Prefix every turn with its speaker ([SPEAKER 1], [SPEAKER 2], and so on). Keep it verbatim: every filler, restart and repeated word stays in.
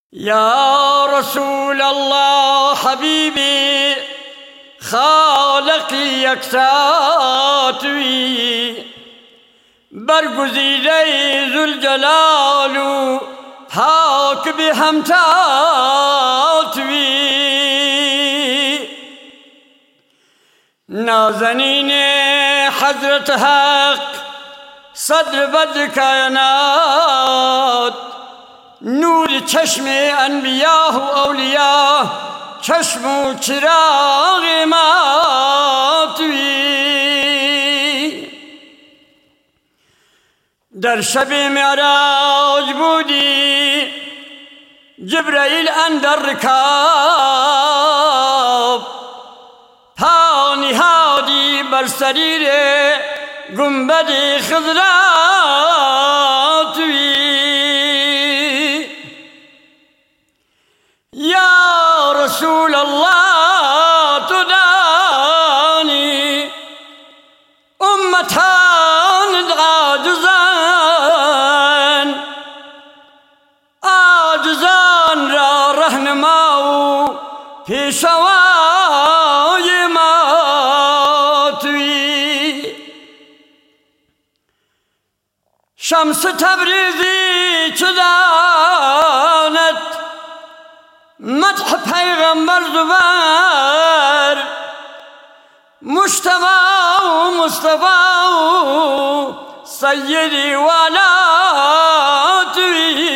[SPEAKER 1] يا رسول الله حبيبي خالقی یکساتوی برگزیده ذوالجلال و پاک به همتاتوی نازنین حضرت حق صدر بدر کائنات نور چشم انبیاء و اولیاء چشم و چراغ ما تویی در شب معراج بودی جبرائیل اندر رکاب پا نهادی بر سریر گنبد خضرا تویی یا رسول الله تو دانی امتان عاجزان عاجزان را رهنما و پیشوای ما تویی شمس تبریزی چه داند مدح پیغمبر زبر مجتبی و مصطفی و سیدی والا تویی